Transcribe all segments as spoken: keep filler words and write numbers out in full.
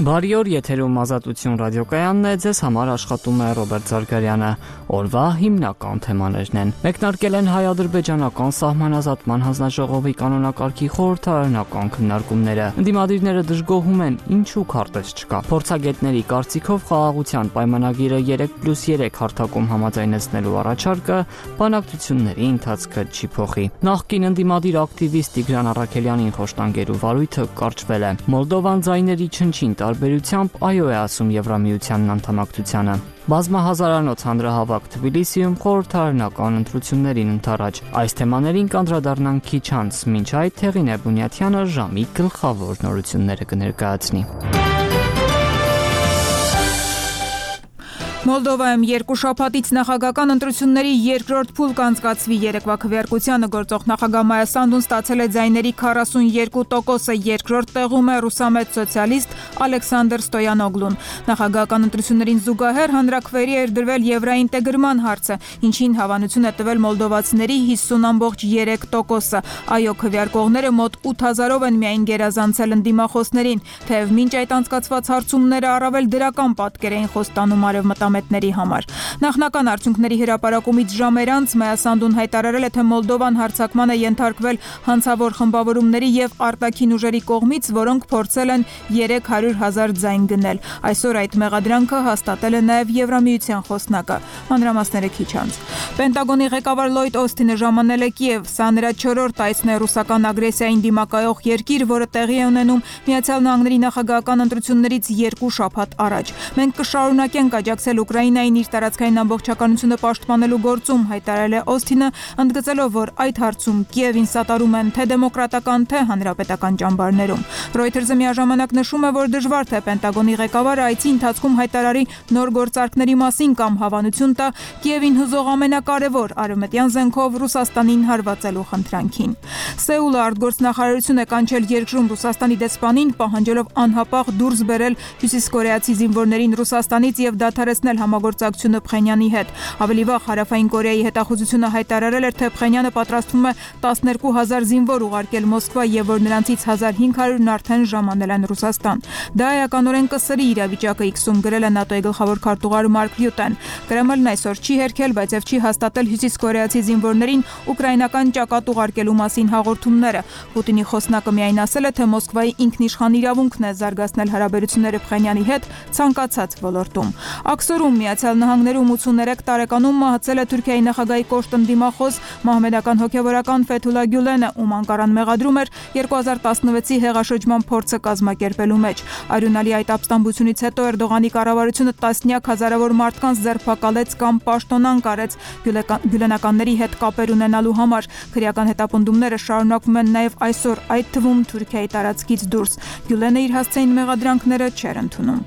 Բարի օր, եթերում Ազատություն ռադիոկայանն է, ձեզ համար աշխատում է Ռոբերտ Զարգարյանը։ Օրվա հիմնական թեմաներն են. Մեկնարկել են հայ-ադրբեջանական սահմանազատման հանձնաժողովի կանոնակարգի խորհրդարանական քննարկումները։ Ընդդիմադիրները դժգոհում են, ինչու քարտեզ չկա։ Փորձագետների կարծիքով խաղաղության պայմանագիրը երեք պլյուս երեք հարթակում համաձայնեցնելու առաջարկը բանակցությունների ընթացքը չի փոխի։ Նախկին ընդդիմադիր ակտիվիստ Տիգրան Առաքելյանին խոշտանգելու վարույթը կարճվել է։ Մոլդովան ձայների չնչին տարբերությամբ այո է ասում Եվրամիությանն անդամակցությանը։ Բազմահազարանոց հանրահավաք Թբիլիսիում խորհրդարանական ընտրություններին ընդառաջ։ Այս թեմաներին կանդրադառնանք քիչ անց, մինչ այդ Հեղինե Բունյաթյանը ժամի գլխավոր նորությունները կներկայացնի։ Մոլդովայում երկու շաբաթից նախագահական ընտրությունների երկրորդ փուլ կանցկացվի։ Երեկվա քվեարկությանը գործող նախագահ Մայա Սանդուն ստացել է ձայների քառասունյոթ տոկոսը, երկրորդ տեղում է ռուսամետ սոցիալիստ Ալեքսանդր Ստոյանոգլուն։ Նախագահական ընտրություններին զուգահեռ հանրաքվեի էր դրվել եվրաինտեգրման հարցը, ինչին հավանություն է տվել մոլդովացիների հիսուն ամբողջ երեք տոկոսը։ Այո քվեարկողները մոտ ութ հազարով են միայն գերազանցել ընդդիմախոսներին, թեև մինչ այդ անցկացված հարցումները առավել դրական պատկեր էին խոստանում արևմտամետների համար։ Նախնական արդյունքների հրապարակումից ժամեր անց Մայա Սանդուն հայտարարել է, թե Մոլդովան հարձակման է ենթարկվել հանցավոր խմբավորումների եւ արտաքին ուժերի կողմից, որոնք փորձել են երեք հարյուր հազար ձայն գնել։ Այսօր այդ մեղադրանքը հաստատել է նաեւ Եվրամիության խոսնակը։ Մանրամասները քիչ անց։ Պենտագոնի ղեկավար Լոյդ Օսթինը ժամանել է Կիև, սա նրա չորրորդ այցն է ռուսական ագրեսիային դիմակայող երկիր, որը տեղի է ունենում Միացյալ Նահանգների նախագահական ընտրություններից երկու շաբաթ առաջ։ Մենք կշարունակենք աջակցել Ուկրաինային իր տարածքային ամբողջականությունը պաշտպանելու գործում, հայտարարել է Օսթինը, ընդգծելով, որ այդ հարցում Կիևին սատարում են թե դեմոկրատական, թե հանրապետական ճամբարներում։ Reuters-ը միաժամանակ նշում է, որ դժվար թե Պենտագոնի ղեկավարը այցի ընթացքում հայտարարի նոր գործարքների մասին կամ հավանություն տա Կիևին հուզող ամենակարևոր արևմտյան զենքով Ռուսաստանին հարվածելու խնդրանքին։ Սեուլը արտգործնախարարություն է կանչել երկրում Ռուսաստանի դեսպանին, պահանջելով անհապաղ դուրս բերել հյուսիսկորեացի զինվորներին Ռուսաստանից եւ դադարեցնել համագործակցությունը Փխենյանի հետ։ Ավելի վաղ Հարավային Կորեայի հետախուզությունը հայտարարել էր, թե Փխենյանը պատրաստվում է տասներկու հազար զինվոր ուղարկել Մոսկվա եւ որ նրանցից հազար հինգ հարյուրն արդեն ժամանել են Ռուսաստան։ Դա էականորեն կսրի իրավիճակը X-ում գրել է ՆԱՏՕ-ի գլխավոր քարտուղար Մարկ Ռյուտեն։ Կրեմլն այսօր չի հերքել, բայց եւ չի հաստատել հյուսիսկորեացի զինվորներին ուկրաինական ճակատ ուղարկելու մասին հաղորդումները։ Պուտինի խոսնակը միայն ասել է, թե Մոսկվայի ինքնիշխան իրավունքն է զարգացնել հարաբերությունները Փխենյանի հետ ցանկացած ոլորտում։ Աքսորում Միացյալ Նահանգներում ութսուներեք տարեկանում մահացել է Թուրքիայի նախագահի կոշտ ընդդիմախոս մահմեդական հոգևորական Ֆեթուլա Գյուլենը, ում Անկարան մեղադրում էր երկու հազար տասնվեցի հեղաշրջման փորձը կազմակերպելու մեջ։ Արյունալի այդ ապստամբությունից հետո Էրդողանի կառավարությունը տասնյակ հազարավոր մարդկանց ձերբակալեց կամ պաշտոնանկ արեց գյուլենականների հետ կապեր ունենալու համար։ Քրեական հետապնդումները շարունակվում են նաև այսօր, այդ թվում Թուրքիայի տարածքից դուրս։ Գյուլենը իր հասցեին մեղադրանքները չէր ընդունում։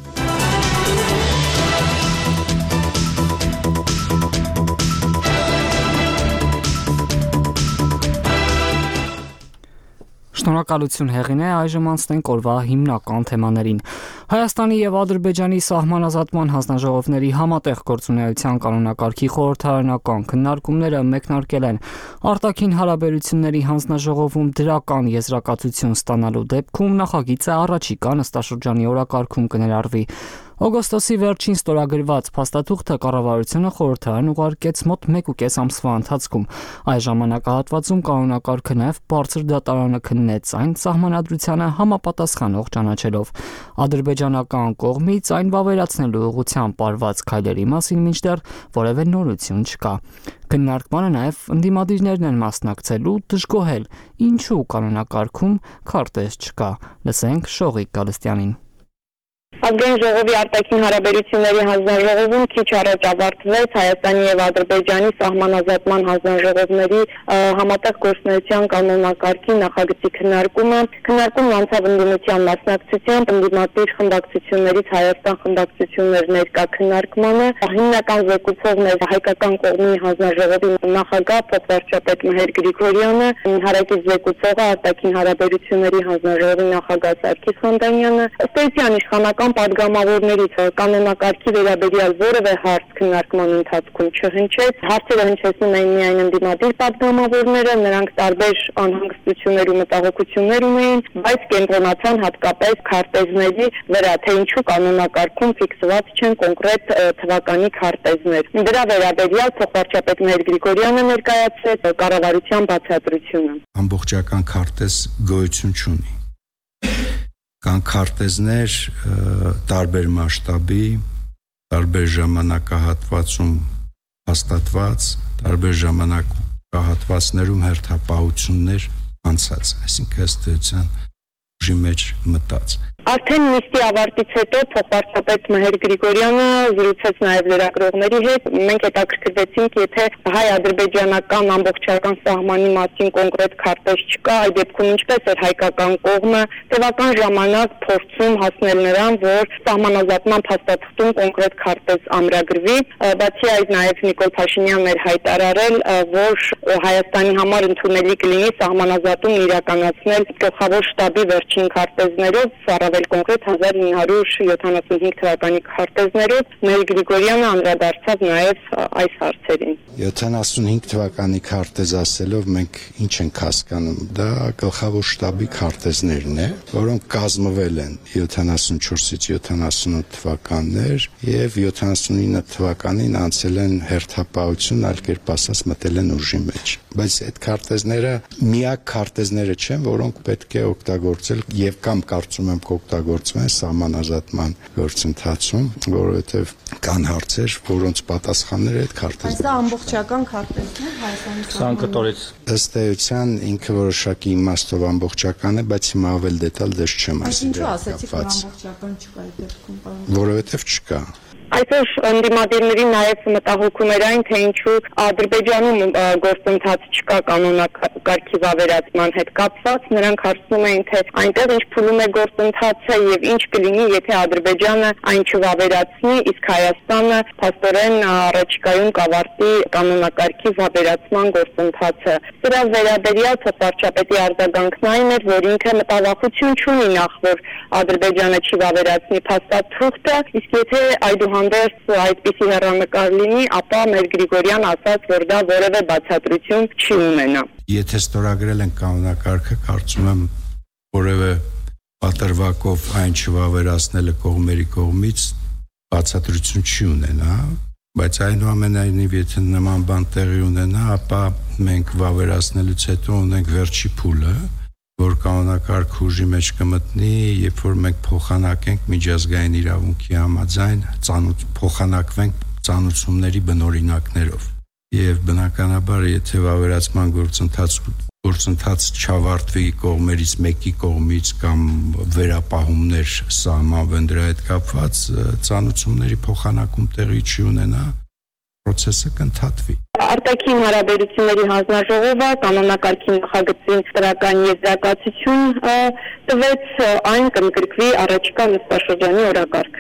Շնորհակալություն Հեղինե, այժմ անցնենք օրվա հիմնական թեմաներին։ Հայաստանի եւ Ադրբեջանի սահմանազատման հանձնաժողովների համատեղ գործունեության կանոնակարգի խորհրդարանական քննարկումները մեկնարկել են։ Արտաքին հարաբերությունների հանձնաժողովում դրական եզրակացություն ստանալու դեպքում նախագիծը առաջիկա նստաշրջանի օրակարգում կներառվի։ Օգոստոսի վերջին ստորագրված փաստաթուղթը կառավարությունը խորհրդարան ուղարկեց մոտ մեկուկես ամսվա ընթացքում։ Այս ժամանակահատվածում կանոնակարգը նաև բարձր դատարանը քննեց այն սահմանադրությանը համապատասխանող ճանաչելով։ Ադրբեջանական կողմից այն վավերացնելու ուղղությամբ արված քայլերի մասին մինչդեռ որևէ նորություն չկա։ Քննարկմանը նաև ընդդիմադիրներն են մասնակցելու, դժգոհել, ինչու կանոնակարգում քարտեզ չկա։ Լսենք Շողիկ Գալստյանին։ Ազգային ժողովի արտաքին հարաբերությունների հանձնաժողովում քիչ առաջ ավարտվեց Հայաստանի եւ Ադրբեջանի սահմանազատման հանձնաժողովների համատեղ գործունեության կանոնակարգի նախագծի քննարկումը։ Քննարկումն անցավ ընդդիմության մասնակցությամբ, ընդդիմադիր խմբակցություններից Հայաստան խմբակցություններ ներկա քննարկմանը։ Հիմնական զեկուցողն էր հայկական կողմի հանձնաժողովի նախագահ փոխվարչապետ Մհեր Գրիգորյանը, հարակից զեկուցողը արտաքին հարաբերությունների հանձնաժողովի նախագահ Սարգիս Խանդանյանը։ Ըստ էության իշխանական Հայկական падգամավորներից կանոնակարգի վերաբերյալ որևէ հարց քննարկման ընթացքում չհնչեց։ Հարցերը հնչեցնում էին միայն ընդդիմադիր падգամավորները, նրանք տարբեր անհանգստություններ ու մտահոգություններ ունեին, բայց կենտրոնացան հատկապես քարտեզների վրա, թե ինչու կանոնակարգում ֆիքսված չեն կոնկրետ թվականի քարտեզներ։ Դրա վերաբերյալ փոխվարչապետ Մհեր Գրիգորյանը ներկայացրեց կառավարության բացատրությունը։ Ամբողջական քարտեզ գոյություն չունի։ Կան քարտեզներ տարբեր մասշտաբի, տարբեր ժամանակահատվածում հաստատված, տարբեր ժամանակահատվածներում հերթապահություններ անցած, այսինքն ըստ էության ուժի մեջ մտած։ Արդեն նիստի ավարտից հետո փոխվարչապետ Մհեր Գրիգորյանը զրուցեց նաև լրագրողների հետ։ Մենք հետաքրքրվեցինք, եթե հայ-ադրբեջանական ամբողջական սահմանի մասին կոնկրետ քարտեզ չկա, այդ դեպքում ինչպես էր հայկական կողմը տևական ժամանակ փորձում հասնել նրան, որ սահմանազատման փաստաթղթում կոնկրետ քարտեզ ամրագրվի։ Բացի այդ նաև Նիկոլ Փաշինյանն էր հայտարարել, որ Հայաստանի համար ընդունելի կլինի սահմանազատումն իրականացնել գլխավոր շտաբի վերջին քարտեզներով, առավել կոնկրետ հազար ինը հարյուր յոթանասունհինգ թվականի քարտեզներով։ Մհեր Գրիգորյանը անդրադարձավ նաև այս հարցերին։ յոթանասունհինգ թվականի քարտեզ ասելով մենք ինչ ենք հասկանում, դա գլխավոր շտաբի քարտեզներն է, որոնք կազմվել են յոթանասունչորսից յոթանասունութ թվականներ եւ յոթանասունինը թվականին անցել են հերթապահություն, այլ կերպ ասած մտել են ուժի մեջ։ Բայց այդ քարտեզները միակ քարտեզները չեն, որոնք պետք է օգտագործել եւ կամ կարծում եմ կօգտագործվեն սահմանազատման գործընթացում, որովհետեւ կան հարցեր, որոնց պատասխանները այդ քարտեզները։ Այս ամբողջական քարտեզն է Հայաստանի Սանկտորից։ Ըստ էության ինքը որոշակի իմաստով ամբողջական է, բայց հիմա ավել դետալ դες չեմ ասի։ Ինչու ասացիք, որ ամբողջական չկա այդ դեպքում, պարոն։ Որովհետեւ չկա։ Այսօր ընդդիմադիրների նաև մտահոգում էր այն, թե ինչու Ադրբեջանում գործընթաց չկա կանոնակարգի վավերացման հետ կապված։ Նրանք հարցնում էին, թե այնտեղ ինչ փուլում է գործընթացը եւ ինչ կլինի, եթե Ադրբեջանը այն չվավերացնի, իսկ Հայաստանը փաստորեն առաջիկայում կավարտի կանոնակարգի վավերացման գործընթացը։ Սրա վերաբերյալ փոխվարչապետի արձագանքն այն էր, որ ինքը մտավախություն չունի նախ, որ Ադրբեջանը չի վավերացնի փաստաթուղթը, իսկ եթե այդուհանդերձ այդպիսի հեռանկար լինի, ապա Մհեր Գրիգորյան ասաց, որ դա որևէ բացատրություն չի ունենա։ Եթե ստորագրել են կանոնակարգը, կարծում եմ որևէ պատրվակով այն չվավերացնելը կողմերի կողմից բացատրություն չի ունենա, բայց այնուամենայնիվ եթե նման բան տեղի ունենա, ապա մենք վավերացնելուց հետո ունենք վերջի փուլը, որ կանոնակարգ ուժի մեջ կմտնի, երբ որ մենք փոխանակենք միջազգային իրավունքի համաձայն, ծանոթ փոխանակվենք ծանուցումների բնօրինակներով։ Եվ բնականաբար, եթե վավերացման գործընթաց գործընթաց չավարտվի կողմերից մեկի կողմից կամ վերապահումներ սահմանվեն դրա հետ կապված, ծանուցումների փոխանակում տեղի չի ունենա, process-ը կընդհատվի։ Արտաքին հարաբերությունների հանձնաժողովը կանոնակարգի նախագծին դրական եզրակացություն տվեց, այն կընդգրկվի առաջիկա նստաշրջանի օրակարգ։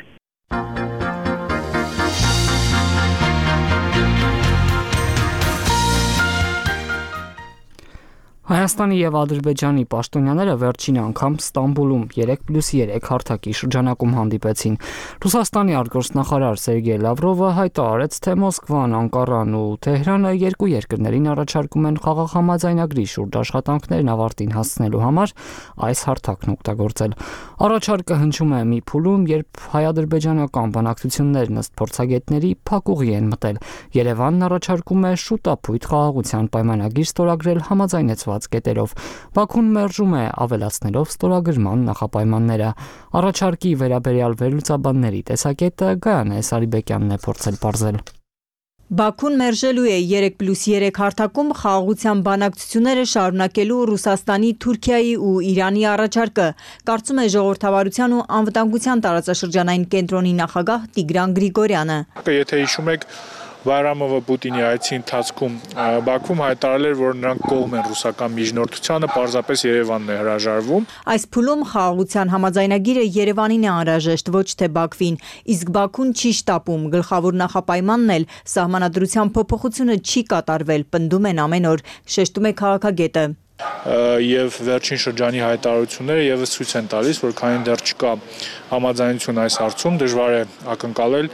Հայաստանի եւ Ադրբեջանի պաշտոնյաները վերջին անգամ Ստամբուլում երեք պլյուս երեք հարթակի շրջանակում հանդիպեցին։ Ռուսաստանի արտգործնախարար Սերգեյ Լավրովը հայտարարեց, թե Մոսկվան, Անկարան ու Թեհրանը երկու երկրներին առաջարկում են խաղաղ համաձայնագրի շուրջ աշխատանքներն ավարտին հասցնելու համար այս հարթակն օգտագործել։ Առաջարկը հնչում է մի փուլում, երբ հայ-ադրբեջանական բանակցություններն ըստ փորձագետների փակուղի են մտել։ Երևանն առաջարկում է շուտապույտ խաղաղության պայմանագիր ստորագրել համաձայնեցված կետերով։ Բաքուն մերժում է ավելացնելով ստորագրման նախապայմանները։ Առաջարկի վերաբերյալ վերլուծաբանների տեսակետը Գայանե Սարիբեկյանն է փորձել պարզել։ Բաքուն մերժելու է երեք պլյուս երեք հարթակում խաղաղության բանակցությունները շարունակելու Ռուսաստանի, Թուրքիայի ու Իրանի առաջարկը, կարծում է ժողովրդավարության ու անվտանգության տարածաշրջանային կենտրոնի նախագահ Տիգրան Գրիգորյանը։ Եթե հիշում եք, Բայրամովը Պուտինի այցի ընթացքում Բաքվում հայտարարել էր, որ նրանք կողմ են ռուսական միջնորդությանը, պարզապես Երևանն է հրաժարվում։ Այս փուլում խաղաղության համաձայնագիրը Երևանին է անհրաժեշտ, ոչ թե Բաքվին, իսկ Բաքուն չի շտապում, գլխավոր նախապայմանն էլ սահմանադրության փոփոխությունը չի կատարվել, պնդում են ամեն օր, շեշտում է քաղաքագետը։ Եվ վերջին շրջանի հայտարարությունները եւս ցույց են տալիս, որ քանի դեռ չկա համաձայնություն այս հարցում, դժվար է ակնկալել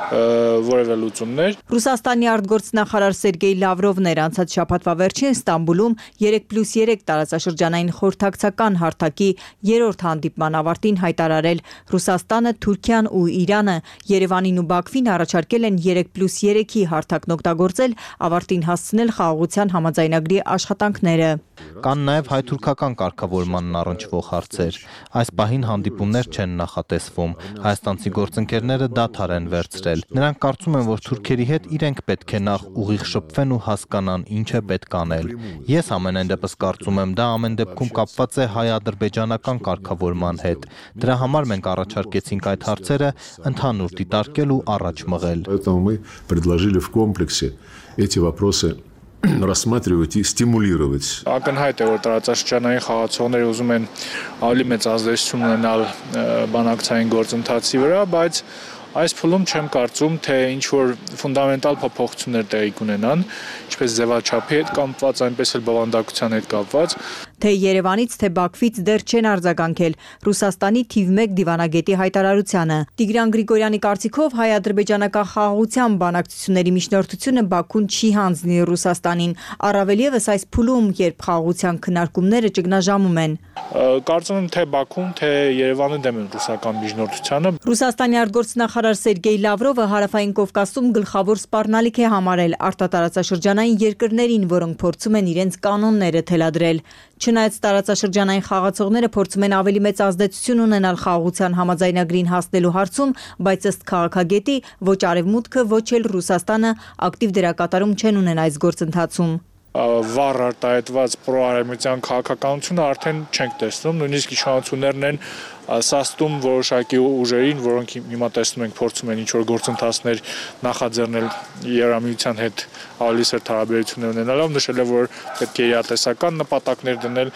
որևէ լուծումներ։ Ռուսաստանի արտգործնախարար Սերգեյ Լավրովն էր անցած շաբաթվա վերջին Ստամբուլում երեք պլյուս երեք տարածաշրջանային խորհրդակցական հարթակի երրորդ հանդիպման ավարտին հայտարարել Ռուսաստանը, Թուրքիան ու Իրանը Երևանին ու Բաքվին առաջարկել են երեք պլյուս երեքի հարթակն օգտագործել ավարտին հասցնել խաղաղության համաձայնագրի աշխատանքները։ Կան նաև հայ-թուրքական կարգավորմանն առնչվող հարցեր։ Այս պահին հանդիպումներ չեն նախատեսվում։ Հայաստանցի գործընկերները դադար են վերցրել։ Նրանք կարծում են, որ թուրքերի հետ իրենք պետք է նախ ուղիղ շփվեն ու հասկանան ինչ է պետք անել։ Ես ամենայն դեպս կարծում եմ, դա ամեն դեպքում կապված է հայ-ադրբեջանական կարգավորման հետ։ Դրա համար մենք առաջարկեցինք այդ հարցերը ընդհանուր դիտարկել ու առաջ մղել։ Поэтому мы предложили в комплексе эти вопросы рассматривать и стимулировать. Ակնհայտ է, որ տարածաշրջանային խաղացողները ուզում են ավելի մեծ ազդեցություն ունենալ բանակցային գործընթացի վրա, բայց այս փուլում չեմ կարծում, թե ինչ որ ֆունդամենտալ փոփոխություններ տեղի կունենան, ինչպես ձևաչափի հետ կապված, այնպես էլ բովանդակության հետ կապված։ Թե Երևանից, թե Բաքվից դեռ չեն արձագանքել Ռուսաստանի թիվ մեկ դիվանագետի հայտարարությանը։ Տիգրան Գրիգորյանի կարծիքով հայ-ադրբեջանական խաղաղության բանակցությունների միջնորդությունը Բաքուն չի հանձնի Ռուսաստանին, առավել ևս այս փուլում, երբ խաղաղության քննարկումները ճգնաժամում են։ Կարծում եմ, թե Բաքուն, թե Երևանը դեմ են ռուսական միջնորդությանը։ Ռուսաստանի արտգործնախարար Սերգեյ Լավրովը Հարավային Կովկասում գլխավոր սպառնալիք է համարել արտատարածաշրջանային երկրներին, որոնք փորձում են իրենց կանոնները թելադրել։ Չնայած տարածաշրջանային խաղացողները փորձում են ավելի մեծ ազդեցություն ունենալ խաղաղության համաձայնագրին հասնելու հարցում, բայց ըստ քաղաքագետի ոչ Արևմուտքը, ոչ էլ Ռուսաստանը ակտիվ դերակատարում չեն ունեն այս գործընթացում։ Վառ արտահայտված պրոարևմտյան քաղաքականությունը արդեն չենք տեսնում, նույնիսկ իշխանություններն են սաստում որոշակի ուժերին, որոնք հիմա տեսնում ենք փորձում են ինչ-որ գործընթացներ նախաձեռնել Եվրամիության հետ ավելի սերտ հարաբերություններ ունենալով, նշել է, որ պետք է իրատեսական նպատակներ դնել։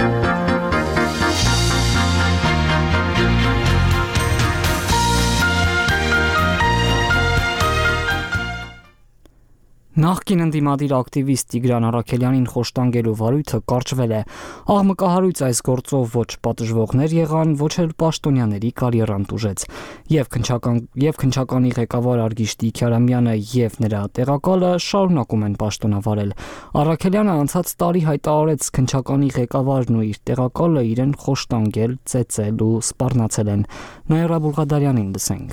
Նախկին ընդդիմադիր ակտիվիստ Տիգրան Առաքելյանին խոշտանգելու վարույթը կարճվել է։ Աղմկահարույց այս գործով ոչ պատժվողներ եղան, ոչ էլ պաշտոնյաների կարիերան տուժեց։ Եվ քնչական եւ քնչականի ղեկավար Արգիշտի Քյարամյանը եւ նրա տեղակալը շարունակում են պաշտոնավարել։ Առաքելյանը անցած տարի հայտարարեց քնչականի ղեկավարն ու իր տեղակալը իրեն խոշտանգել, ծեծել ու սպառնացել են։ Նաիրա Բուլղադարյանին լսենք։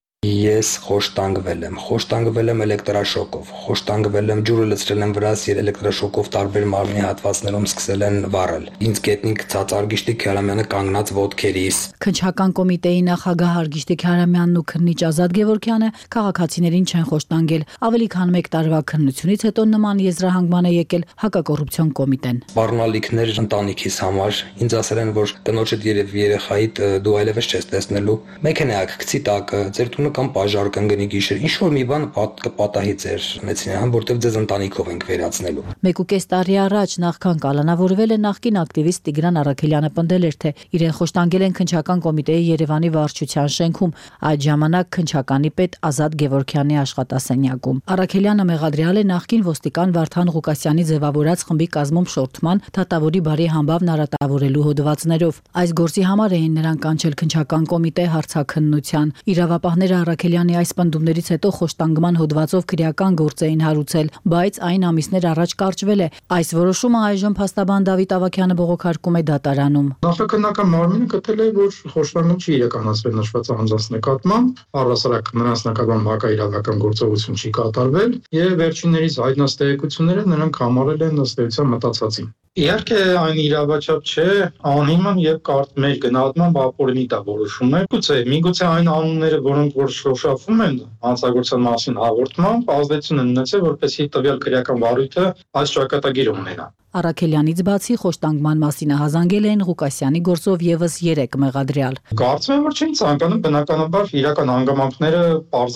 Ես խոշտանգվել եմ, խոշտանգվել եմ էլեկտրաշոկով, խոշտանգվել եմ ջուրը լցրել եմ վրաս եւ էլեկտրաշոկով տարբեր մարմնի հատվածներում սկսել են վառել։ Ինձ գետնիկ ցած Արգիշտի Քյարամյանը կանգնած ոտքերիս։ Քնչական կոմիտեի նախագահ Արգիշտի Քյարամյանն ու քննիչ Ազատ Գևորգյանը քաղաքացիներին չեն խոշտանգել։ Ավելի քան մեկ տարվա քննությունից հետո նման եզրահանգման է եկել հակակոռուպցիոն կոմիտեն։ Սպառնալիքներ ընտանիքիս համար ինձ ասել են, որ տնոջդ երևի երեխայիդ դու այլևս չես տեսնելու։ Մեքենայակ գցի տակ, ձեր տունը կամ բաժար կընկնի գիշեր, ինչ որ մի բան կպատահի ձեր մեծին, որտեվ ձեզ ընտանիքով ենք վերացնելու։ Մեկուկես տարի առաջ նախքան կալանավորվել է նախկին ակտիվիստ Տիգրան Առաքելյանը պնդել էր, թե իրեն խոշտանգել են քնչական կոմիտեի Երևանի վարչության շենքում, այդ ժամանակ քնչականի պետ Ազատ Գևորգյանի աշխատասենյակում։ Առաքելյանը մեղադրյալ է նախկին ոստիկան Վարդան Ղուկասյանի ձևավորած խմբի կազմում շորթման, դատավորի բարի համբավն արատավորելու հոդվածներով։ Այս գործի համար էին նրան կանչել քնչական կոմիտե հարցաքննության։ Իրավապահները Առաքելյանի այս պնդումներից հետո խոշտանգման հոդվածով քրեական գործ էին հարուցել, բայց այն ամիսներ առաջ կարճվել է։ Այս որոշումը այժմ փաստաբան Դավիթ Ավագյանը բողոքարկում է դատարանում։ Նախաքննական մարմինը գտել է, որ խոշտանգում չի իրականացվել նշված անձանց նկատմամբ, առհասարակ նրանց նկատմամբ հակաիրավական գործողություն չի կատարվել, եւ վերջիններից հայտնած տեղեկությունները նրանք համարել են ըստ էության մտածածին։ Իհարկե այն իրավաչափ չէ, անհիմն եւ կարդ մեր գնահատման ապօրինի դա որոշում է։ Գուցե միգուցե այն անունները, որոնք որ շոշափվում են հանցագործության մասին հաղորդմամբ, ազդեցություն են ունեցել, որպեսզի տվյալ քրեական վարույթը այս ճակատագիրը ունենա։ Առաքելյանից բացի խոշտանգման մասին հազանգել են Ղուկասյանի գործով եւս երեք մեղադրյալ։ Կարծում եմ, որ չէին ցանկանում բնականաբար իրական հանգամանքները պարզեին։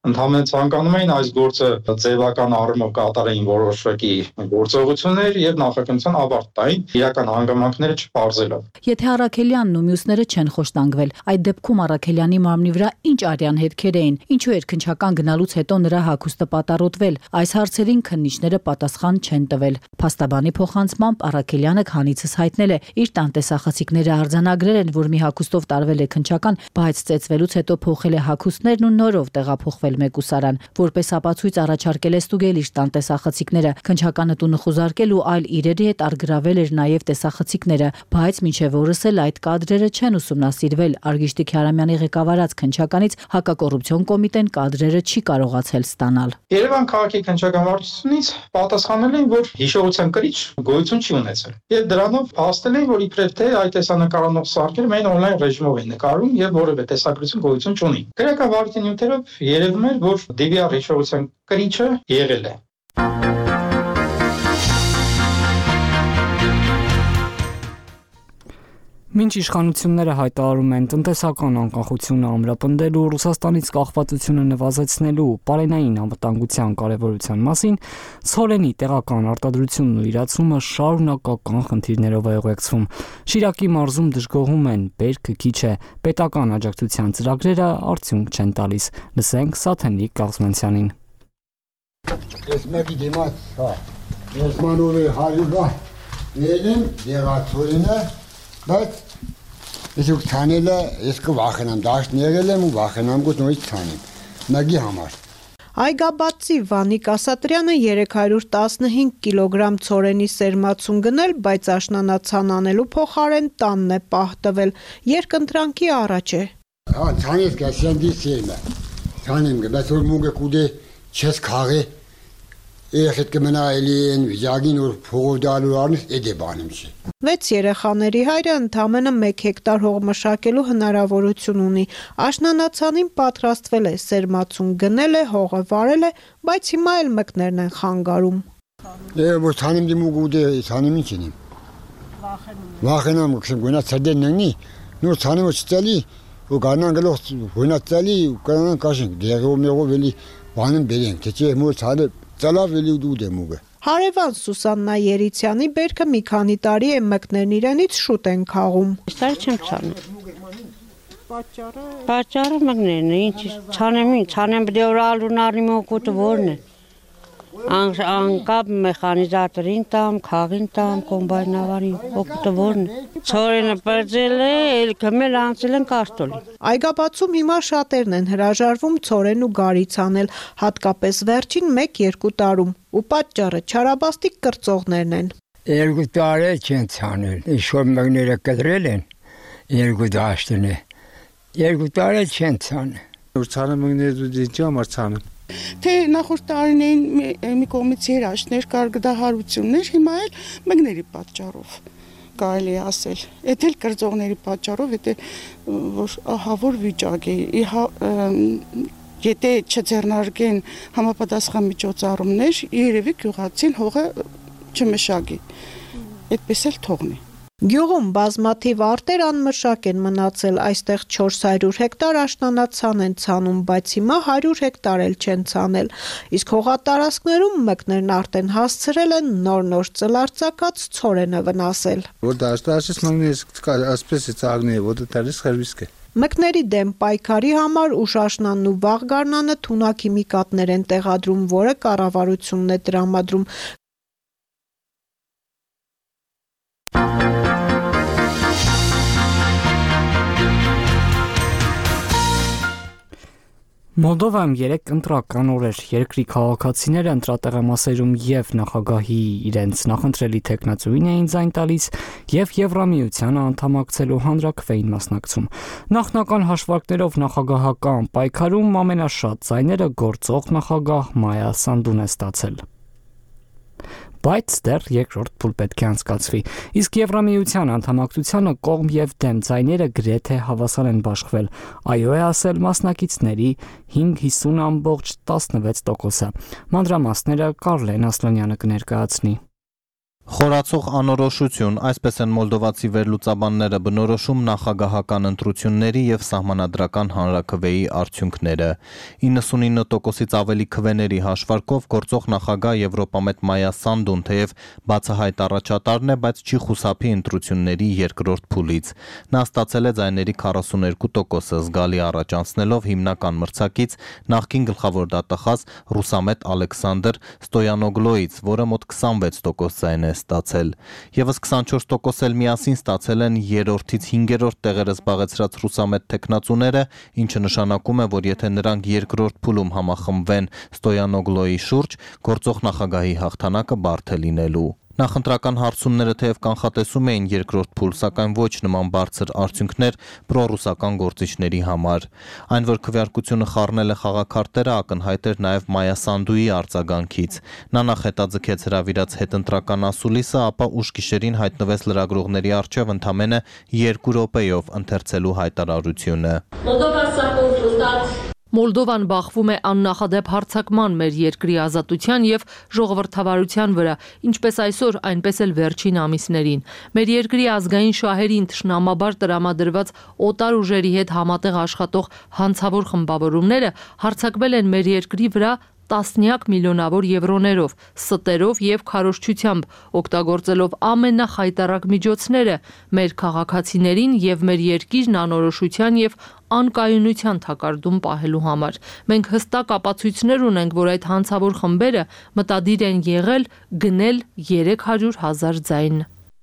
Ընդհանրապես ցանկանում էին այս գործը ձևական առումով կատարեին որոշակի գործողություններ եւ նախաքննության ավարտ տային իրական հանգամանքները չպարզելով։ Եթե Արաքելյանն ու մյուսները չեն խոշտանգվել, այդ դեպքում Արաքելյանի մարմնի վրա ինչ արյան հետքեր էին, ինչու էր քննչական գնալուց հետո նրա հագուստը պատառոտվել։ Այս հարցերին քննիչները պատասխան չեն տվել։ Փաստաբանի փոխանցմամբ Արաքելյանը քանիցս հայտնել է, իր տանտեսախցիկները արձանագրել են, որ մի հագուստով տարվել է քննչական, բայց ծեծվելուց հետո փոխել է հագուստներն ու նորով տեղափոխվել մեկուսարան, որպես ապացույց առաջարկել է ստուգել իր տանտեսախցիկները, քննչականը տունը խուզարկել ու այլ իրերի հետ արգրավել էր նաև տեսախցիկները, բայց մինչև օրս էլ այդ կադրերը չեն ուսումնասիրվել։ Արգիշտի Քյարամյանի ղեկավարած քննչականից հակակոռուպցիոն կոմիտեն կադրերը չի կարողացել ստանալ։ Երևան քաղաքի քննչական վարչությունից պատասխանել են, որ հիշողության կրիչ գոյություն չի ունեցել։ Եվ դրանով փաստել են, որ իբրև թե այդ տեսանկարող սարքերը մեն on-line ռեժիմով են նկարում եւ որևէ տեսագրություն գոյություն չունի։ Քրեական վարչության նյութերով երևում էր, որ դի վի ար հիշողության կրիչը եղել է։ Մինչ իշխանությունները հայտարարում են տնտեսական անկախությունը ամրապնդելու, Ռուսաստանից կախվածությունը նվազեցնելու, պարենային անվտանգության կարևորության մասին, ցորենի տեղական արտադրությունն ու իրացումը շարունակական խնդիրներով է ուղեկցվում։ Շիրակի մարզում դժգոհում են, բերքը քիչ է, պետական աջակցության ծրագրերը արդյունք չեն տալիս։ Լսենք Սաթենիկ Կաղզմանցյանին։ Ես մեկի դիմաց, հա, ես մանորի հարյուգա, ելեմ, դեղացորինը, բայց ես ուք թանելը, ես կվախենամ, դաշտ ներել եմ ու վախենամ գոտ նորից թանեմ, մագի համար։ Այգաբացի Վանիկ Ասատրյանը երեք հարյուր տասնհինգ կիլոգրամ ցորենի սերմացուն գնել, բայց աշնանացան անելու փոխարեն տանն է պահտվել, երկընտրանքի առաջ է։ Հա, թանես կասյանդի սերմը, թանեմ գ, բայց որ մուգը կուդե չես քաղե, երեխետ կմնա էլի են վիճագին, որ փողով դալու արնես, էդ է բանում չի։ Վեց երեխաների հայրը ընդամենը մեկ հեկտար հող մշակելու հնարավորություն ունի։ Աշնանացանին պատրաստվել է, սերմացուն գնել է, հողը վարել է, բայց հիմա էլ մկներն են խանգարում։ Որ թանեմ դի մուգ ուդե, թանեմ ինչ ենիմ։ Վախենամ, կսեմ գույնած սրդեն նգնի, նոր թանեմ որ չծալի, ու գարնան գլող գույնած ծալի, ու կանան կաշենք, դեղով մեղով էլի բանեմ բերենք, թե չէ մոր թալը ծալավ էլի ու դուդ է մուգը։ Հարևան Սուսաննա Երիցյանի բերքը մի քանի տարի է մկներն իրենից շուտ են քաղում։ Տարի չեմ ցանել։ Պատճառը Պատճառը մկներն է, ինչ ցանեմ, ցանեմ դե որ ալունարի մոկուտը որն է։ Անկապ մեխանիզատորին տամ, քաղին տամ, կոմբայնավարին, օգուտը որն է։ Ցորենը բրձել է, էլ կմել անցել են կարտոլի։ Այգաբացում հիմա շատերն են հրաժարվում ցորեն ու գարից անել, հատկապես վերջին մեկ-երկու տարում, ու պատճառը չարաբաստիկ կրծողներն են։ Երկու տարի չեն ցանել, ինչ-որ մկները կտրել են, երկու դաշտն է, երկու տարի չեն ցանել։ Որ ցանը մկները դու ինչի համար ցանում։ Թե նախորդ տարիներին մի կողմից երաշտներ կար գդահարություններ, հիմա էլ մկների պատճառով կարելի է ասել։ Էդ էլ կրծողների պատճառով, էդ որ ահավոր վիճակ է։ Եթե չձեռնարկեն համապատասխան միջոցառումներ, երևի գյուղացին հողը չմշակի։ Այդպես էլ թողնի։ Գյուղում բազմաթիվ արտեր անմշակ են մնացել, այստեղ չորս հարյուր հեկտար աշնանացան են ցանում, բայց հիմա հարյուր հեկտար էլ չեն ցանել, իսկ հողատարածքներում մկներն արդեն հասցրել են նոր-նոր ծլարձակած ցորենը վնասել։ Որ դաշտաշս մկներս ասպես է ծաղնի, որ դարիս խերվիսկ է։ Մկների դեմ պայքարի համար ուշ աշնանն ու վաղ գարնանը թունաքիմիկատներ են տեղադրում, որը կառավարությունն է տրամադրում։ Մոլդովայում երեք ընտրական օրեր երկրի քաղաքացիները ընտրատեղամասերում եւ նախագահի իրենց նախընտրելի տեխնացուին էին ձայն տալիս եւ Եվրամիությանը անդամակցելու հանրաքվեին մասնակցում։ Նախնական հաշվարկներով նախագահական պայքարում ամենաշատ ձայները գործող նախագահ Մայա Սանդուն է ստացել։ Բայց դեռ երկրորդ փուլ պետք է անցկացվի, իսկ Եվրամիության անդամակցությանը կողմ եւ դեմ ձայները գրեթե հավասար են բաշխվել, այո է ասել մասնակիցների հինգ հիսուն տասնվեց տոկոսը։ Մանրամասները Կարլեն Ասլանյանը կներկայացնի։ Խորացող անորոշություն, այսպես են մոլդովացի վերլուծաբանները բնորոշում նախագահական ընտրությունների եւ սահմանադրական հանրաքվեի արդյունքները։ իննսունինը տոկոսից ավելի քվեների հաշվարկով գործող նախագահ Եվրոպամետ Մայա Սանդուն թեև բացահայտ առաջատարն է, բայց չի խուսափի ընտրությունների երկրորդ փուլից։ Նա ստացել է ձայների քառասուներկու տոկոսը, զգալի առաջ անցնելով հիմնական մրցակից նախկին գլխավոր դատախազ Ռուսամետ Ալեքսանդր Ստոյանոգլոից, որը մոտ քսանվեց տոկոս ձայն է ստացել։ Եվս քսանչորս տոկոս էլ միասին ստացել են երրորդից հինգերորդ տեղերը զբաղեցրած ռուսամետ թեկնածուները, ինչը նշանակում է, որ եթե նրանք երկրորդ փուլում համախմբվեն Ստոյանոգլոյի շուրջ, գործող նախագահի հաղթանակը բարդ է լինելու։ Նախընտրական հարցումները թեև կանխատեսում էին երկրորդ փուլ, սակայն ոչ նման բարձր արդյունքներ պրոռուսական գործիչների համար։ Այն, որ քվեարկությունը խառնել է խաղաքարտերը, ակնհայտ էր նաև Մայա Սանդուի արձագանքից։ Նա նախ հետաձգեց հրավիրած հետընտրական ասուլիսը, ապա ուշ գիշերին հայտնվեց լրագրողների առջև ընդամենը երկու րոպեով ընթերցելու հայտարարությունը։ Մոլդովան բախվում է աննախադեպ հարձակման մեր երկրի ազատության եւ ժողովրդավարության վրա, ինչպես այսօր, այնպես էլ վերջին ամիսներին։ Մեր երկրի ազգային շահերին թշնամաբար տրամադրված օտար ուժերի հետ համատեղ աշխատող հանցավոր խմբավորումները հարձակվել են մեր երկրի վրա տասնյակ միլիոնավոր եվրոներով, ստերով եւ քարոզչությամբ, օգտագործելով ամենախայտառակ միջոցները մեր քաղաքացիներին եւ մեր երկիրն անորոշության եւ անկայունության թակարդում պահելու համար։ Մենք հստակ ապացույցներ ունենք, որ այդ հանցավոր խմբերը մտադիր են եղել գնել երեք հարյուր հազար ձայն։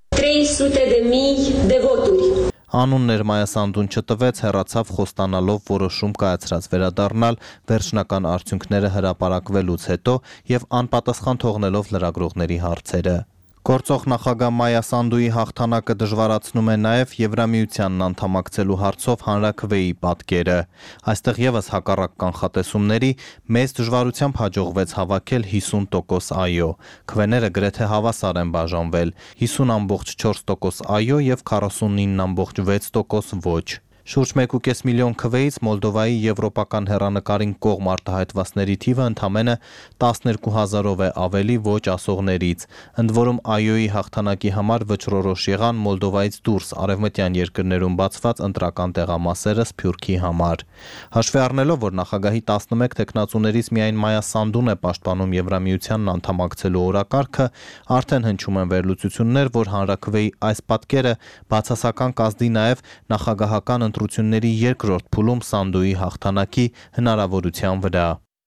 Անուններ Մայա Սանդուն չտվեց, հեռացավ խոստանալով որոշում կայացրած վերադառնալ վերջնական արդյունքները հրապարակվելուց հետո եւ անպատասխան թողնելով լրագրողների հարցերը։ Գործող նախագահ Մայա Սանդուի հաղթանակը դժվարացնում է նաև Եվրամիությանն անդամակցելու հարցով հանրաքվեի պատկերը։ Այստեղ եւս հակառակ կանխատեսումների մեծ դժվարությամբ հաջողվեց հավաքել հիսուն տոկոս այո։ Քվեները գրեթե հավասար են բաժանվել՝ հիսուն ամբողջ չորս տոկոս այո եւ քառասունինը ամբողջ վեց տոկոս ոչ։ Շուրջ մեկ ու կես միլիոն քվեից Մոլդովայի եվրոպական հեռանկարին կողմ արտահայտվածների թիվը ընդամենը տասներկու հազարով է ավելի ոչ ասողներից, ընդ որում այոյի հաղթանակի համար վճռորոշ եղան Մոլդովայից դուրս արևմտյան երկրներում բացված ընտրական տեղամասերը Սփյուռքի համար։ Հաշվի առնելով, որ նախագահի տասնմեկ թեկնածուներից միայն Մայա Սանդուն է պաշտպանում Եվրամիությանն անդամակցելու օրակարգը, արդեն հնչում են վերլուծություններ, որ հանրաքվեի այս պատկերը բացասական կազդի նաև նախագահական ընտրությունների երկրորդ փուլում Սանդուի հաղթանակի հնարավորության վրա։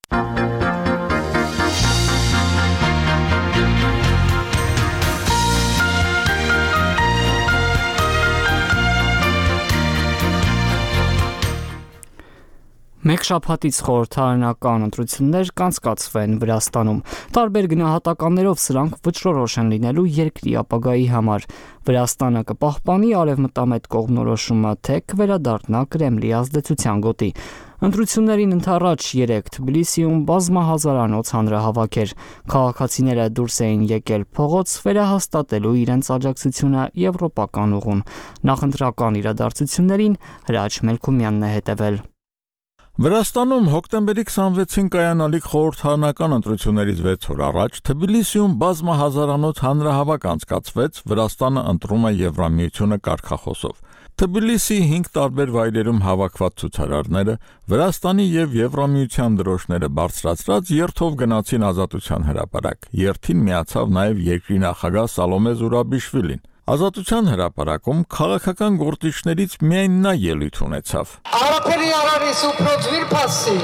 Մեկ շաբաթից խորհրդարանական ընտրություններ կանցկացվեն Վրաստանում։ Տարբեր գնահատականներով սրանք վճռորոշ են լինելու երկրի ապագայի համար։ Վրաստանը կպահպանի արևմտամետ կողմնորոշումը, թե կվերադառնա Կրեմլի ազդեցության գոտի։ Ընտրություններին ընդառաջ երեկ Թբիլիսիում բազմահազարանոց հանրահավաք էր։ Քաղաքացիները դուրս էին եկել փողոց վերահաստատելու իրենց աջակցությունը եվրոպական ուղուն։ Նախընտրական իրադարձություններին Հրաչ Մելքումյանն է հետևել։ Վրաստանում հոկտեմբերի քսանվեցին կայանալիք խորհրդարանական ընտրություններից վեց օր առաջ Թբիլիսիում բազմահազարանոց հանրահավաք անցկացվեց «Վրաստանը ընտրում է Եվրամիությունը» կարգախոսով։ Թբիլիսի հինգ տարբեր վայրերում հավաքված ցուցարարները Վրաստանի եւ Եվրամիության դրոշները բարձրացրած երթով գնացին Ազատության հրապարակ։ Երթին միացավ նաեւ երկրի նախագահ Սալոմե Զուրաբիշվիլին։ Ազատության հրապարակում քաղաքական գործիչներից միայն նա ելույթ ունեցավ։ Արապելի արարիս ու պրոծվիր պասի,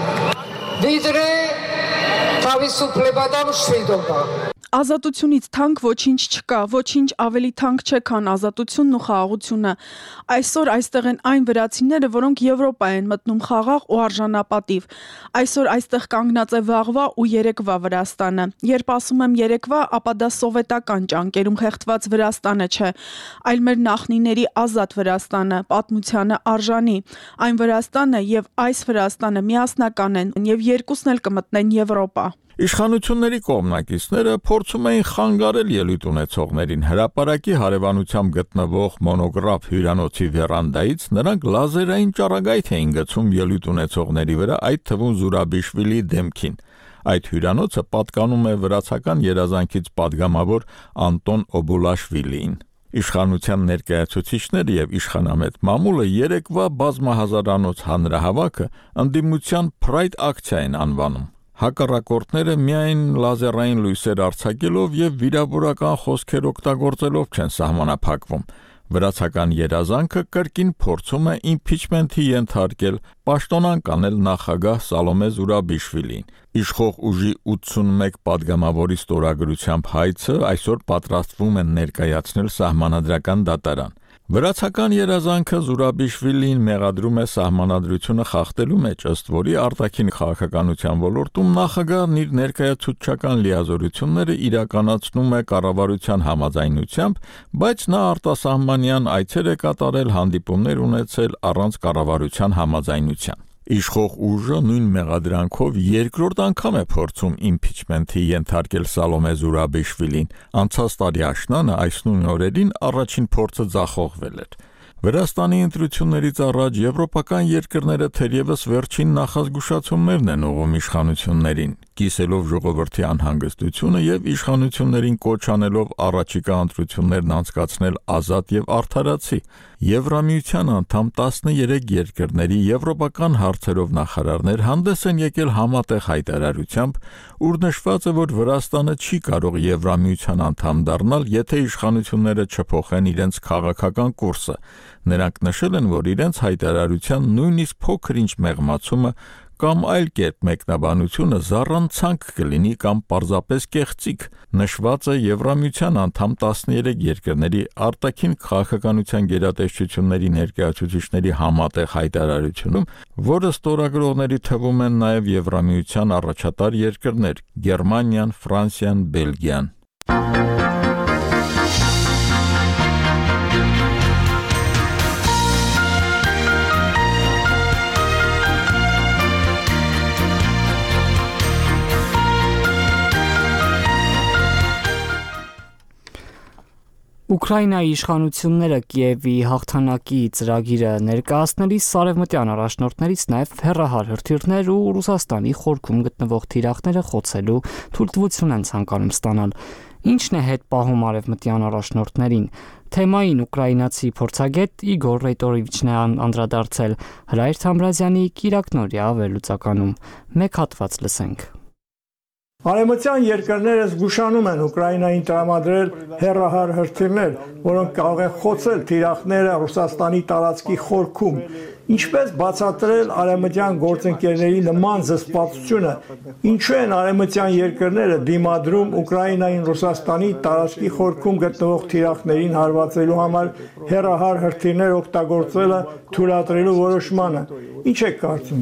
վիդրե թավիսու պլեբադամ շվիդովա։ Ազատությունից թանկ ոչինչ չկա, ոչինչ ավելի թանկ չէ, քան ազատությունն ու խաղաղությունը։ Այսօր այստեղ են այն վրացիները, որոնք Եվրոպա են մտնում խաղաղ ու արժանապատիվ։ Այսօր այստեղ կանգնած է վաղվա ու երեկվա Վրաստանը։ Երբ ասում եմ երեկվա, ապա դա սովետական ճանկերում խեղդված Վրաստանը չէ, այլ մեր նախնիների ազատ Վրաստանը, պատմությանը արժանի։ Այն Վրաստանը եւ այս Վրաստանը միասնական են եւ երկուսն էլ կմտնեն Եվրոպա։ Իշխանությունների կողմնակիցները փորձում էին խանգարել ելույթ ունեցողներին։ Հրապարակի հարևանությամբ գտնվող մոնոգրաֆ հյուրանոցի վերանդայից նրանք լազերային ճառագայթ էին գցում ելույթ ունեցողների վրա, այդ թվում Զուրաբիշվիլի դեմքին։ Այդ հյուրանոցը պատկանում է վրացական երազանքից падգամավոր Անտոն Օբուլաշվիլիին։ Իշխանության ներկայացուցիչները եւ իշխանամետ մամուլը երեկվա բազմահազարանոց հանրահավաքը ընդդիմության Pride ակցիա են անվանում։ Հակառակորդները միայն լազերային լույսեր արձակելով եւ վիրավորական խոսքեր օգտագործելով չեն սահմանափակվում։ Վրացական երազանքը կրկին փորձում է իմպիչմենթի ենթարկել պաշտոնան կանել նախագահ Սալոմե Զուրաբիշվիլին։ Իշխող ուժի ութսունմեկ падգամավորի ստորագրությամբ հայցը այսօր պատրաստվում են ներկայացնել սահմանադրական դատարան։ Վրացական երազանքը Զուրաբիշվիլին մեղադրում է սահմանադրությունը խախտելու մեջ, ըստ որի արտաքին քաղաքականության ոլորտում նախագահն իր ներկայացուցչական լիազորությունները իրականացնում է կառավարության համաձայնությամբ, բայց նա արտասահմանյան այցեր է կատարել, հանդիպումներ ունեցել առանց կառավարության համաձայնության։ Իշխող ուժը նույն մեղադրանքով երկրորդ անգամ է փորձում իմպիչմենթի ենթարկել Սալոմե Զուրաբիշվիլին։ Անցած տարի աշնանը այս նույն օրերին առաջին փորձը ձախողվել էր։ Վրաստանի ընտրություններից առաջ եվրոպական երկրները թերևս վերջին նախազգուշացումներն են ուղղում իշխանություններին, կիսելով ժողովրդի անհանգստությունը եւ իշխանություններին կոչ անելով առաջիկա ընտրություններն անցկացնել ազատ եւ արդարացի։ Եվրամիության անդամ տասներեք երկրների եվրոպական հարցերով նախարարներ հանդես են եկել համատեղ հայտարարությամբ, ուր նշված է, որ Վրաստանը չի կարող Եվրամիության անդամ դառնալ, եթե իշխանությունները չփոխեն իրենց քաղաքական կուրսը։ Նրանք նշել են, որ իրենց հայտարարության նույնիսկ փոքր-ինչ մեղմացումը կամ այլ կերպ մեկնաբանությունը զառանցանք կլինի կամ պարզապես կեղծիք։ Նշված է Եվրամիության անդամ տասներեք երկրների արտաքին քաղաքականության գերատեսչությունների ներկայացուցիչների համատեղ հայտարարությունում, որը ստորագրողների թվում են նաև Եվրամիության առաջատար երկրներ՝ Գերմանիան, Ֆրանսիան, Բելգիան։ Ուկրաինայի իշխանությունները Կիևի հաղթանակի ծրագիրը ներկայացնելիս արևմտյան առաջնորդներից նաև հեռահար հրթիռներ ու Ռուսաստանի խորքում գտնվող թիրախները խոցելու թույլտվություն են ցանկանում ստանալ։ Ինչն է հետ պահում արևմտյան առաջնորդներին։ Թեմային ուկրաինացի փորձագետ Իգոր Ռեյտորիվիչն է անդրադարձել Հրայր Թամրազյանի Կիրակնորյա վերլուծականում։ Մեկ հատված լսենք։ Արևմտյան երկրները զգուշանում են Ուկրաինային տրամադրել հեռահար հրթիռներ, որոնք կարող են խոցել թիրախները Ռուսաստանի տարածքի խորքում, ինչպես բացատրել արևմտյան գործընկերների նման զսպվածությունը, ինչու են արևմտյան երկրները դիմադրում Ուկրաինային Ռուսաստանի տարածքի խորքում գտնվող թիրախներին հարվածելու համար հեռահար հրթիռներ օգտագործելը թույլատրելու որոշմանը։ Ինչ եք կարծում։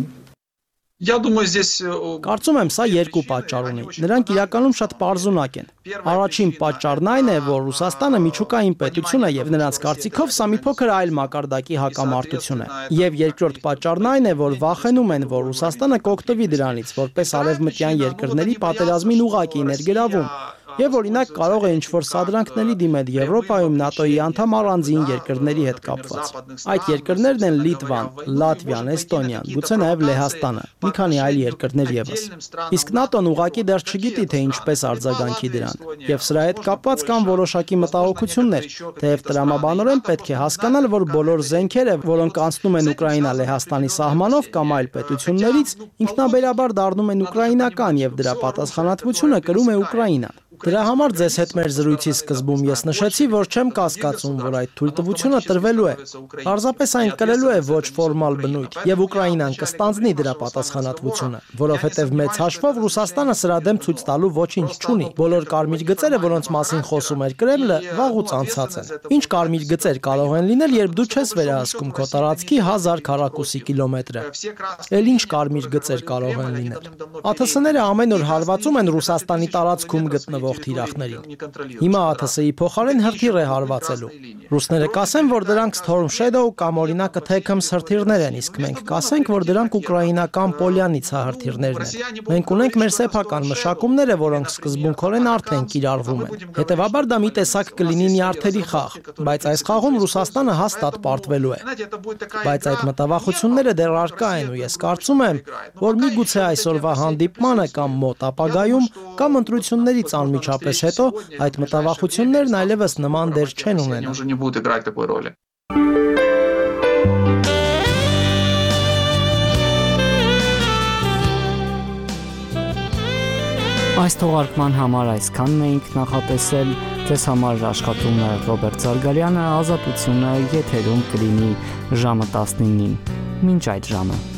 Կարծում եմ, սա երկու պատճառ ունի։ Նրանք իրականում շատ պարզունակ են։ Առաջին պատճառն այն է, որ Ռուսաստանը միջուկային պետություն է եւ նրանց կարծիքով սա մի փոքր այլ մակարդակի հակամարտություն է։ Եվ երկրորդ պատճառն այն է, որ վախենում են, որ Ռուսաստանը կօգտվի դրանից, որպես արևմտյան երկրների պատերազմին ուղղակի ներգրավում։ Եվ օրինակ կարող է ինչ-որ սադրանքների դիմել Եվրոպայում ՆԱՏՕ-ի անդամ առանձին երկրների հետ կապված։ Այդ երկրներն են Լիտվան, Լատվիան, Էստոնիան, գուցե նաև Լեհաստանը, մի քանի այլ երկրներ եւս։ Իսկ ՆԱՏՕ-ն ուղղակի դեռ չգիտի, թե ինչպես արձագանքի դրան, եւ սրա հետ կապված կան որոշակի մտահոգություններ, թեև տրամաբանորեն պետք է հասկանալ, որ բոլոր զենքերը, որոնք անցնում են Ուկրաինա-Լեհաստանի սահմանով կամ այլ պետություններից, ինքնաբերաբար դառնում են ուկրաինական եւ դրա պատասխանատվությունը կրում է Ուկրաինան։ Դրա համար ձեզ հետ մեր զրույցի սկզբում ես նշեցի, որ չեմ կասկածում, որ այդ թույլտվությունը տրվելու է։ Պարզապես այն կրելու է ոչ ֆորմալ բնույթ, եւ Ուկրաինան կստանձնի դրա պատասխանատվությունը, որովհետեւ մեծ հաշվով Ռուսաստանը սրա դեմ ցույց տալու ոչինչ չունի։ Բոլոր կարմիր գծերը, որոնց մասին խոսում էր Կրեմլը, վաղուց անցած են։ Ինչ կարմիր գծեր կարող են լինել, երբ դու չես վերահսկում քո տարածքի հազար քառակուսի կիլոմետրը։ Էլ ինչ կարմիր գծեր կարող են լինել։ ԱԹՍ-ները ամեն օր հարվածում են Ռուսաստանի տարածքում գտնվող կրվող թիրախներին։ Հիմա ԱԹՍ-ի փոխարեն հրթիռ է հարվածելու։ Ռուսները կասեն, որ դրանք Storm Shadow կամ օրինակ Attackams հրթիռներ են, իսկ մենք կասենք, որ դրանք ուկրաինական Polyanitsa հրթիռներն են։ Մենք ունենք մեր սեփական մշակումները, որոնք սկզբունքորեն արդեն կիրառվում են։ Հետևաբար դա մի տեսակ կլինի նյարդերի խաղ, բայց այս խաղում Ռուսաստանը հաստատ պարտվելու է։ Բայց այդ մտավախությունները դեռ առկա են ու ես կարծում եմ, որ միգուցե այսօրվա հանդիպմանը կամ մոտ ապագայում կամ ընտրություններից անմիջապես հետո այդ մտավախություններն այլևս նման դեր չեն ունենա։ Այս թողարկման համար այսքանն էինք նախատեսել, ձեզ համար աշխատում է Ռոբերտ Զարգարյանը, Ազատությունը եթերում կլինի ժամը տասնինին, մինչ այդ ժամը։